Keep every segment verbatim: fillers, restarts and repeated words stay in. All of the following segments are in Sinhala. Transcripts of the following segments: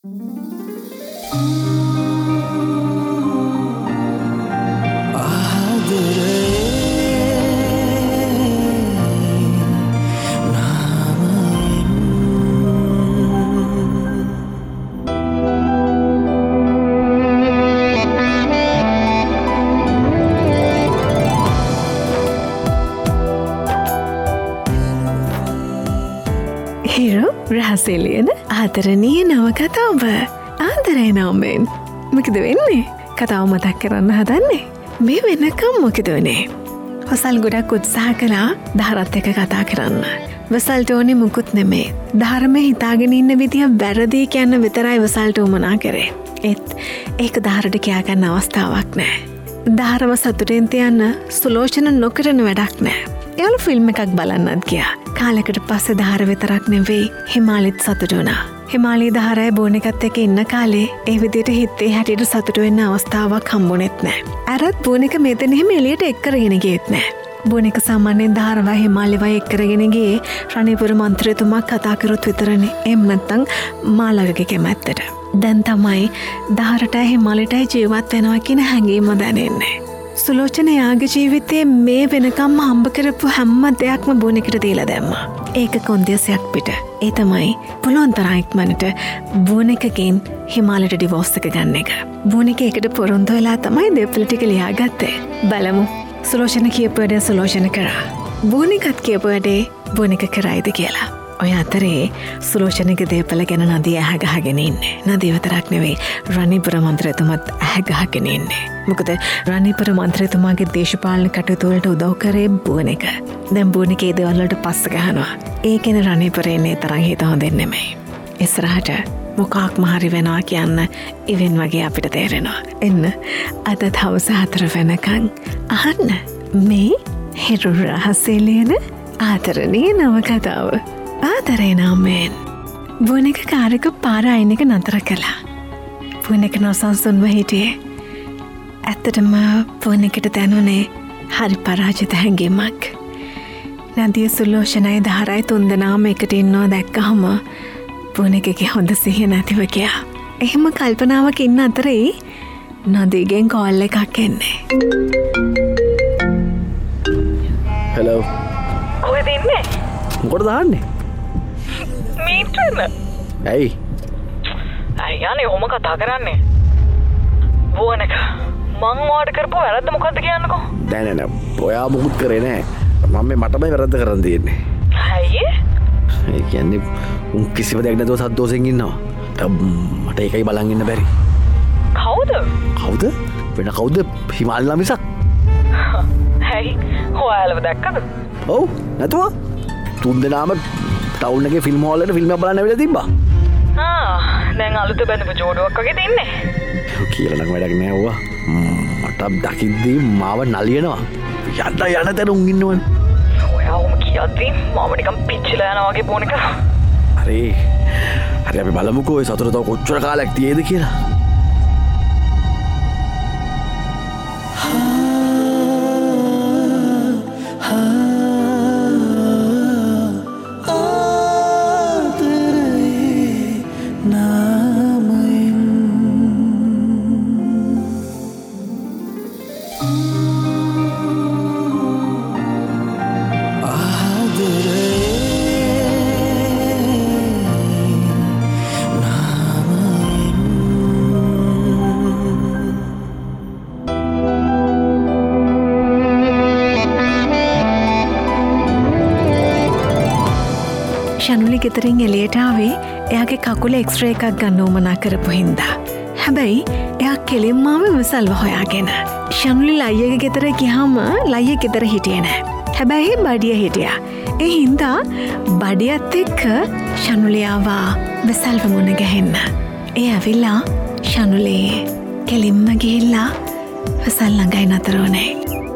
රහසෙලියන ආදරණීය නවකතාව ආදරේ නවමෙන් මොකද වෙන්නේ කතාව මතක් කරන්න හදන්නේ මේ වෙනකම් මොකද වනේ වසල් ගොඩක් උත්සාහ කළා දහරත් එක කතා කරන්න වසල්ට ඕනේ මුකුත් නෙමේ ධර්මයේ හිතාගෙන ඉන්න විදිය වැරදි කියන්න විතරයි වසල්ට උමනා කරේ ඒත් ඒක දහරට කියා ගන්න අවස්ථාවක් නැහැ දහරව සතුටෙන් තියන්න සුලෝචන නොකරන වැඩක් නැහැ එයාලු ෆිල්ම් එකක් බලන්නත් ගියා කාලෙකට පස්සේ දහර විතරක් නෙවෙයි හිමාලිත් සතුටු වුණා. හිමාලී දහරයි බෝන එකත් එක්ක ඉන්න කාලේ ඒ විදිහට හිතේ හැටියට සතුටු වෙන්න අවස්ථාවක් හම්බුනේත් නැහැ. අරත් බෝන එක මෙතන එහෙම එළියට එක් කරගෙන ගියෙත් නැහැ. බෝන එක සාමාන්‍යයෙන් දහරව හිමාලිවයි එක් කරගෙන ගියේ රණීපුර මන්ත්‍රීතුමා කතා කරොත් විතරනේ. එහෙම නැත්නම් මාළගගේ කැමැත්තට. දැන් තමයි දහරටයි හිමාලිටයි ජීවත් වෙනවා කියන හැඟීම දැනෙන්නේ. සුලෝචන යාගේ ජීවිතේ මේ වෙනකම්ම හම්බ කරපු හැම දෙයක්ම බෝනෙකට දීලා දැම්මා. ඒක කොන්දේසියක් පිට. ඒ තමයි පුළුවන් තරම් ඉක්මනට බෝනෙකගෙන් හිමාලයට ඩිවෝස් එක ගන්න එක. බෝනෙක එකට පොරොන්දු වෙලා තමයි දෙපළ ටික ලියාගත්තේ. බලමු. සුලෝචන කියපු වැඩේ සුලෝචන කරා. බෝනෙකත් කියපු වැඩේ බෝනෙක කරයිද කියලා. ඔය අතරේ සුලෝචනගේ දේපල ගැන නදී ඇහැ ගහගෙන ඉන්නේ. නදී විතරක් නෙවෙයි රණීපුර මන්ත්‍රීතුමත් ඇහැ ගහගෙන ඉන්නේ. මොකද රණීපුර මන්ත්‍රීතුමාගේ දේශපාලන කටයුතු වලට උදව් කරේ බෝනෙක. දැන් බෝනෙකේ දේවල් වලට පස්ස ගහනවා. ඒකෙන රණීපුරේ තරම් හිත හොඳින් නෙමෙයි. ඉස්සරහට මොකක්ම හරි වෙනවා කියන්න ඉවෙන් වගේ අපිට තේරෙනවා. එන්න අද දවස් හතර වෙනකන් අහන්න මේ හිරු රහසේ ලියන ආදරණීය නවකතාව. ආදරේ නමෙන් බෝනෙක කාරක පාර අයින එක නතර කළා. බෝනෙක නොසන්සුන්ව හිටියේ. ඇත්තටම බෝනෙකට දැනුනේ හරි පරාජිත හැඟීමක්. නදිය සුලෝචනයි දහරයි තුන්දෙනාම එකට ඉන්නවා දැක්කහම බෝනෙකගේ හොඳ සිහිය නැතිව ගියා. එහෙම කල්පනාවක් ඉන්න අතරේ නදීගෙන් කෝල් එකක් එන්නේ. හෙලෝ. කොහෙද ඉන්නේ? මොකටද දාන්නේ? මීටරන. ඇයි? අයියානේ ඔහොම කතා කරන්නේ. බෝනක මං වාඩ කරපුවා වැරද්ද මොකද්ද කියන්නකෝ? නෑ නෑ නෑ. ඔයා මොකුත් කරේ නෑ. මම මේ මටමයි වැරද්ද කරන් තියෙන්නේ. ඇයි? ඒ කියන්නේ උන් කිසිම දෙයක් නැතුව සද්දෝසෙන් ඉන්නවා. මට ඒකයි බලන් ඉන්න බැරි. කවුද? කවුද? වෙන කවුද? හිමාල්ලා මිසක්. ඇයි? ඔයාලව දැක්කද? ඔව් නැතුව තුන් දෙනාම ටවුන් එකේ ෆිල්ම් හෝල් එකට ෆිල්ම් එකක් බලන්න ඇවිල්ලා තිබ්බා. ආ දැන් අලුත බඳපු ජෝඩුවක් වගේ තින්නේ. කියලා නම් වැඩක් නෑ ඔවා. මට දකිද්දී මාව නලියනවා. යන්න යන තැන උන් ඉන්නවනේ. ඔයා උම කියද්දී මාව නිකන් පිච්චිලා යනවා වගේ බෝන එක. හරි. හරි අපි බලමුකෝ ඒ සතුට තව කොච්චර කාලයක් තියේද කියලා. ශනුලි ගෙදරින් එළියට ආවේ එයාගේ කකුල එක්ස්රේ එකක් ගන්න උවමනා කරපු හින්දා. හැබැයි එයා කෙලින්ම ආවේ විසල්ව හොයාගෙන. ශනුලි ලයියගේ ගෙදර ගියාම ලයිය ගෙදර හිටියේ නෑ. හැබැයි බඩිය හිටියා. ඒ හින්දා බඩියත් එක්ක ශනුලි ආවා විසල්ව මුණ ගැහෙන්න. ඒ ඇවිල්ලා ශනුලි කෙලින්ම ගිහිල්ලා විසල් ළඟයි නතර වුණේ.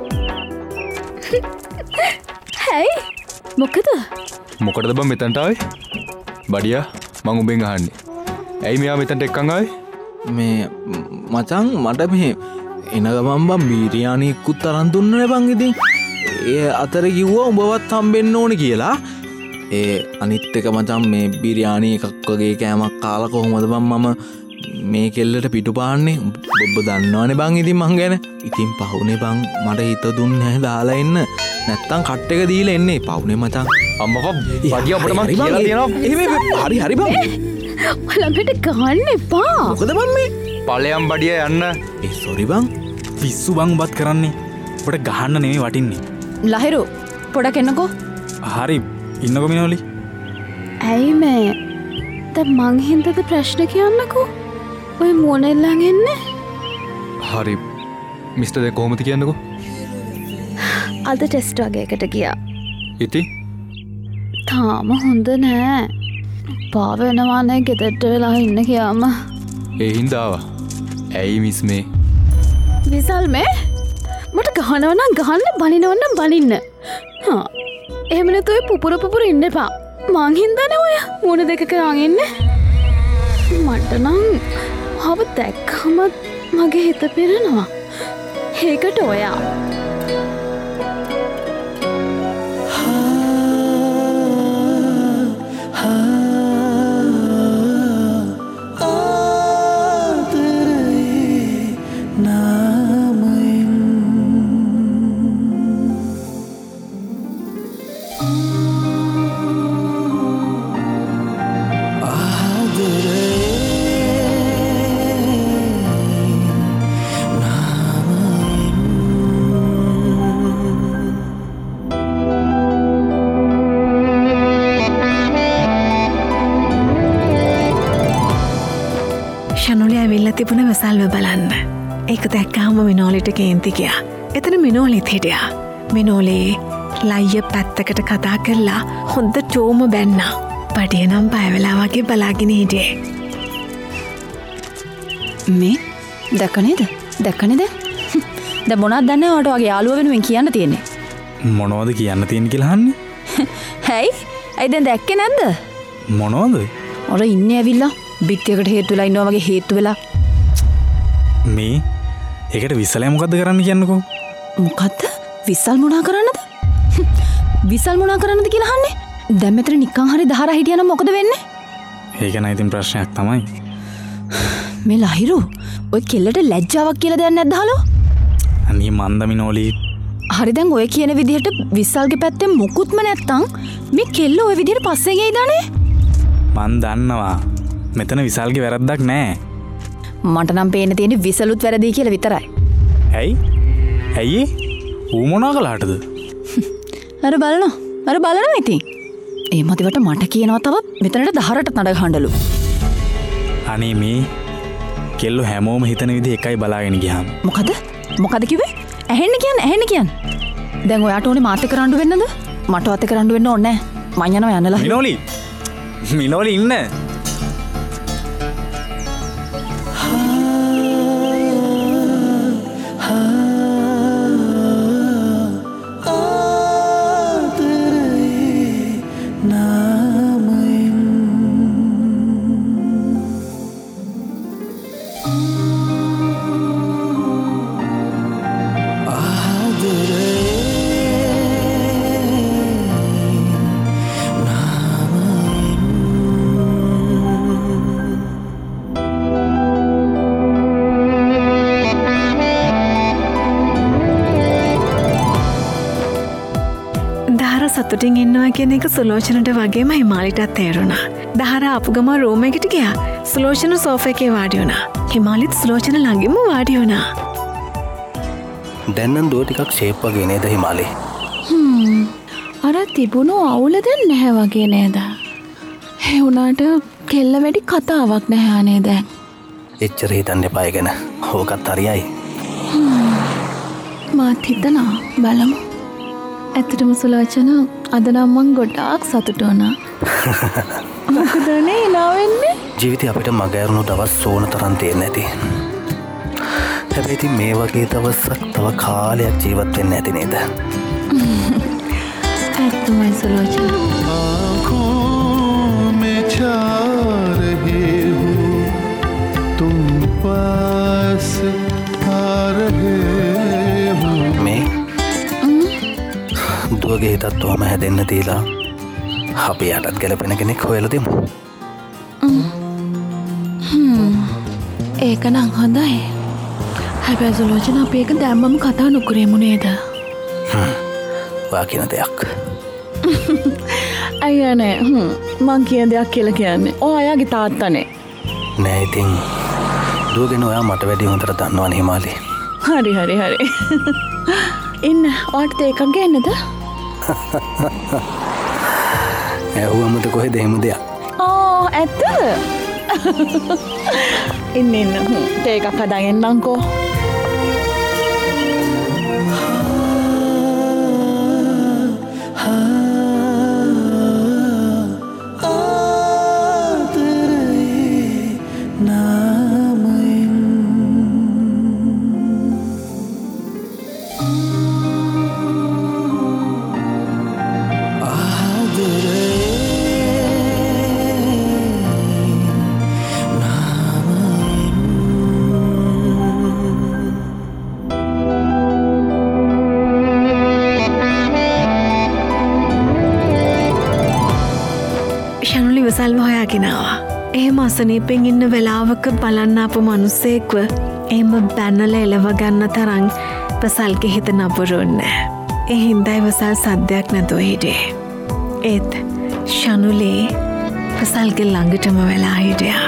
හැයි මොකද? මොකටද බං මෙතනට ආවේ? බඩියා මං උඹෙන් අහන්නේ. ඇයි මෙයා මෙතනට එක්කන් ආවේ? මේ මචං මට මේ එන ගමන් බං බිරියානිකුත් අරන් දුන්නනේ බං ඉතින්. ඒ අතර කිව්වා උඹවත් හම්බෙන්න ඕනේ කියලා. ඒ අනිත් එක මචං මේ බිරියානි එකක් වගේ කෑමක් කාලා කොහොමද බං මම මේ කෙල්ලට පිටු පාන්නේ ඔබ දන්නවනේ බං ඉතින් මං ගැන ඉතින් පහුනේ බං මට හිත දුන්නේ නැහැ දාලා එන්න නැත්තම් කට් එක දීලා එන්නේ පහුනේ මචං අම්මපා බඩිය අපිට මං කියලා තියෙනවා එහෙම හරි හරි බං ළඟට ගහන්න එපා මොකද බං මේ ඵලයන් බඩිය යන්න ඒ සෝරි බං පිස්සු බං උඹත් කරන්නේ ඔබට ගහන්න නෙමෙයි වටින්නේ ලහිරු පොඩක් එන්නකෝ හරි ඉන්නකො මිනෝලි ඇයි මේ දැන් මං හින්දද ප්‍රශ්න කියන්නකෝ ඔය මොනෙල්ලන් එන්නේ හරි මිස්ටර් දෙක කොහොමද කියන්නකෝ අද ටෙස්ට් වගේකට ගියා ඉතින් තාම හොඳ නෑ පා වෙනවානේ ගෙදරට වෙලා ඉන්න කියාම ඒ හින්දා ආවා ඇයි මිස් මේ විසල් මේ මට ගහනවා නම් ගහන්න බනිනවා නම් බනින්න හා එහෙම නැතු ඔය පුපුර පුපුර ඉන්න එපා මං හින්දානේ ඔය මුණ දෙක කරන් ඉන්නේ මට නම් ආව දැක්කම මගේ හිත පිරෙනවා ඒකට ඔයා ශනුලි ඇවිල්ලා තිබුණ විසල්ව බලන්න. ඒක දැක්කාම මිනෝලිට කේන්ති ගියා. එතන මිනෝලිත් හිටියා. මිනෝලේ ලයිය පැත්තකට කතා කරලා හොඳ ටෝම බැන්නා. පඩිය නම් පය වෙලා වගේ බලාගෙන හිටියේ. මේ දැක්ක නේද? දැක්ක නේද? දැන් මොනවද දන්නේ ඔයාට වගේ යාළුවා වෙනුවෙන් කියන්න තියෙන්නේ? මොනවද කියන්න තියෙන කියලා අහන්නේ හැයි ඇයි දැන් දැක්කේ නැද්ද? මොනවද ඔර ඉන්නේ ඇවිල්ලා බිත්තියකට හේතු වෙලා ඉන්නවා වගේ හේතු වෙලා මේ ඒකට විසලයා මොකද්ද කරන්න කියන්නකෝ මොකද්ද විසල් මොනා කරන්නද විසල් මොනා කරන්නද කියලා අහන්නේ දැන් මෙතන නිකන් හරි දහරා හිටියනම් මොකද වෙන්නේ ඒක නයි ඉතින් ප්‍රශ්නයක් තමයි මේ ලහිරු ඔය කෙල්ලට ලැජ්ජාවක් කියලා දෙයක් නැද්ද හලෝ අනේ මන්දමිනෝලි හරි දැන් ඔය කියන විදිහට විසල්ගේ පැත්තෙන් මුකුත්ම නැත්තම් මේ කෙල්ල ඔය විදිහට පස්සේ ගියයිදානේ මන් දන්නවා මෙතන විසල්ගේ වැරද්දක් නෑ මට නම් පේන්න තියෙන්නේ විසලුත් වැරදි කියලා විතරයි ඇයි ඇයි ඌ මොනා කළාටද අර බලනවා අර බලනවා ඉතින් ඒ මතිවට මට කියනවා තව මෙතනට දහරට නඩ ගහන්නලු අනේ මේ කෙල්ලෝ හැමෝම හිතන විදිහ එකයි බලාගෙන ගියාම මොකද මොකද කිව්වේ ඇහෙන්න කියන්නේ ඇහෙන්න කියන්නේ දැන් ඔයාට ඕනේ මාත් එක්ක රණ්ඩු වෙන්නද මට වත් එක්ක රණ්ඩු වෙන්න ඕනේ නැහැ මං යනවා යන්නලා මිනෝලි මිනෝලි ඉන්න සතුටින් ඉන්නවා කියන එක සුලෝචනට වගේම හිමාලිටත් තේරුණා. දහර ආපු ගම රූම් එකට ගියා. සුලෝචන සෝෆා එකේ වාඩි වුණා. හිමාලිත් සුලෝචන ළඟින්ම වාඩි වුණා. දැන් නම් දුව ටිකක් ෂේප් වගේ නේද හිමාලි? හ්ම්. අර තිබුණු අවුල දැන් නැහැ වගේ නේද? ඒ උනාට කෙල්ල වැඩි කතාවක් නැහැ අනේ දැන්. එච්චර හිතන්න එපා ඒ ගැන. ඕකත් හරියයි. මාත් හිතනවා බලමු. ඇත්තටම සුලෝචන අද නම් මං ගොඩාක් සතුටු වුණා. මොකද නේ නා වෙන්නේ? ජීවිතේ අපිට මග ඇරුණු දවස් සෝන තරම් තියෙන්නේ නැති. හැබැයි ඉතින් මේ වගේ දවසක් තව කාලයක් ජීවත් වෙන්න ඇති නේද? ඇත්තමයි සුලෝචන. आँखों में छा रहे हो तुम पास आ रहे हो මේ දුවගේ හිතත් ඔහම හැදෙන්න තියලා අපි යටත් ගැලපෙන කෙනෙක් හොයලා දෙමු. ඒක නම් හොඳයි. හැබැයි සුලෝචන අපි ඒක දැම්මම කතා නොකරමු නේද? ඔයා කියන දෙයක්. අයියා නෑ. මං කියන දෙයක් කියලා කියන්නේ. ඔය අයගේ තාත්තනේ. නෑ ඉතින් දුවගෙන ඔයා මට වැඩි හොඳට දන්නවනේ හිමාලි. හරි හරි හරි. ඉන්න ඔයාට තේ එකක් ගන්නද? ඇහුවමද කොහෙද එහෙම දෙයක්? ආ ඇත්තද? ඉන්න ඉන්න තේ එකක් හදාගෙන එන්නම්කෝ. විසල්ව හොයාගෙනවා. එහෙම අසනීපෙන් ඉන්න වෙලාවක බලන්න අප මනුස්සෙක්ව එහෙම බැන්නල එලව ගන්න තරම් වසල්ගේ හිත නපුරුන්නේ. ඒ හින්දා වසල් සද්දයක් නැතුව හිටියේ. ඒත් ශනුලේ වසල්ගේ ළඟටම වෙලා හිටියා.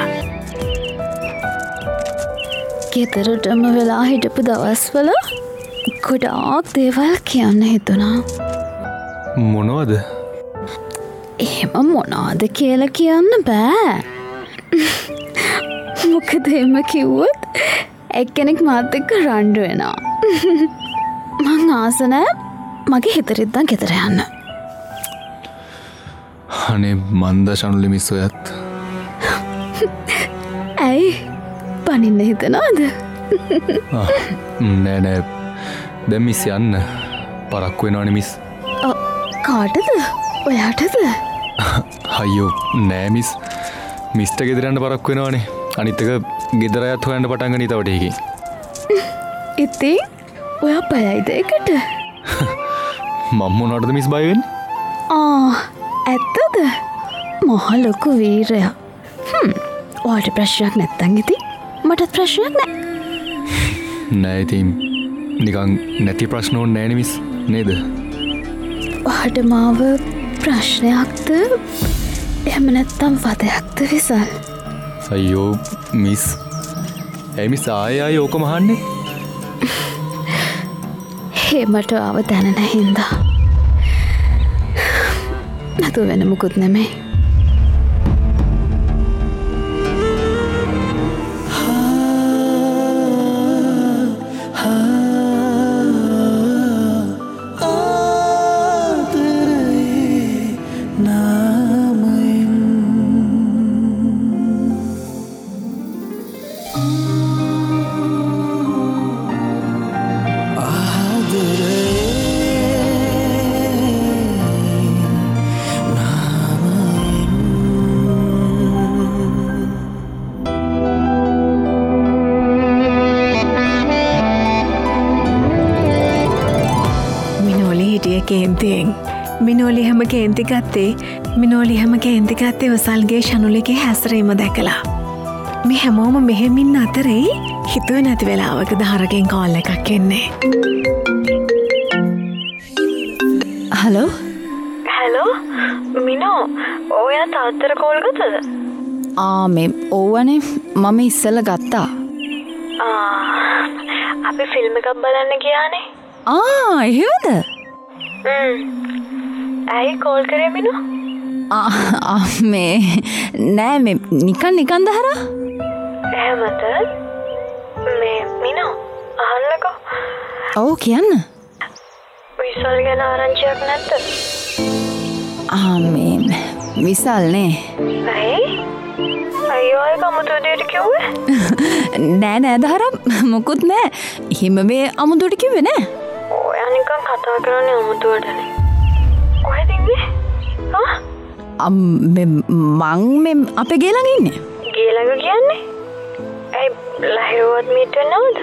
ගෙදරටම වෙලා හිටපු දවස්වල ගොඩාක් දේවල් කියන්න හිතුණා. මොනවද? එහෙම මොනාද කියලා කියන්න බෑ. මොකද එහෙම කිව්වොත් එක්කෙනෙක් මාත් එක්ක රණ්ඩු වෙනවා. මං ආස නෑ මගේ හිතරිද්දන් ගෙදර යන්න. අනේ මන්ද ශනුලි මිස් ඔයත්. ඇයි පනින්න හිතනවද? නෑ නෑ දැන් මිස් යන්න පරක්කු වෙනවනේ මිස්. කාටද? ඔයාටද? අයියෝ නෑ මිස් මිස්ට ගෙදර යන්න පරක්කු වෙනවනේ. අනිත් එක ගෙදර අයත් හොයන්න පටන් ගනී තව ටිකකින්. ඉතින් ඔයා බයයිද ඒකට? මම මොනවටද මිස් බය වෙන්නේ? ආ ඇත්තද? මහ ලොකු වීරයා. හ්ම් ඔයාට ප්‍රශ්නයක් නැත්තම් ඉතින් මටත් ප්‍රශ්නයක් නෑ. නෑ ඉතින් නිකන් නැති ප්‍රශ්න ඕනේ නෑනේ මිස් නේද? ඔයාට මාව ප්‍රශ්නයක්ද එහෙම නැත්තම් වදයක්ද විසල්? අයියෝ මිස් ඇයි මිස් ආයෙ ආයෙ ඕකම අහන්නේ? හේමට ආව දැනෙන හින්දා. නැතු වෙන මුකුත් නෙමෙයි. කේන්තියෙන් මිනෝලි හැම කේන්ති ගත්තේ මිනෝලි හැම කේන්ති ගත්තේ වසල්ගේ ශනුලිගේ හැසරීම දැකලා. මේ හැමෝම මෙහෙමින් අතරේ හිතුව නැති වෙලාවක දහරගෙන් කෝල් එකක් එන්නේ. හලෝ හැලෝ මිනෝ ඔයා තාත්තර කෝල් ගත්තද? ආ මේ ඕවනේ මම ඉස්සෙල්ල ගත්තා. අපි ෆිල්ම් එකක් බලන්න ගියානේ. ආ එහෙමද? ඇයි කෝල් කරේ මිනෝ? මේ නෑ මේ නිකන් නිකන් දහරා. එහෙමද? මේ මිනෝ අහන්නකෝ. ඔව් කියන්න. විසල් ගැන ආරංචියක් නැද්ද? ආ මේ විසල් නේ. ඇයි? අයියෝ ඒක අමුතු දෙයක් කිව්වේ? නෑ නෑ දහරා මොකුත් නෑ. හිම මේ අමුතුට කිව්වේ නෑ. ඔයා නිකන් කතා කරන්නේ අමුතුවටනේ. කොහෙද ඉන්නේ? ආ? අම් මං මේ අපේ ගේ ළඟ ඉන්නේ. ගේ ළඟ කියන්නේ? ඇයි ලහිරුවත් මීට් වෙනවද?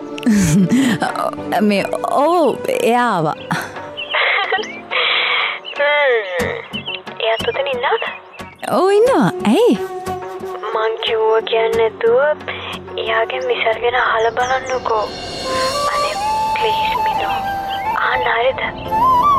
මේ ඔව් එයා ආවා. හ්ම්. එයාත් උතන ඉන්නවද? ඕ ඉන්නවා. ඇයි? මං කිව්වා කියන්නේ නැතුව එයාගෙන් විසල් ගැන අහලා බලන්නකෝ. අනේ ප්ලීස් මිනෝ. ආන්න හරිද?